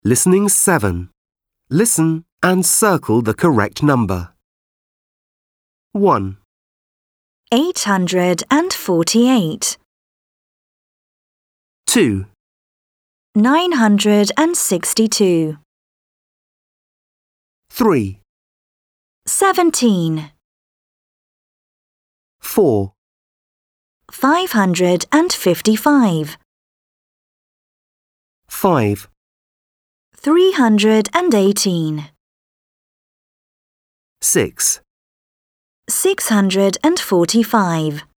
Listening 7. Listen and circle the correct number. 1, 848, 2, 962, 3, 17, 4, 555, 5, 318, 6, 645,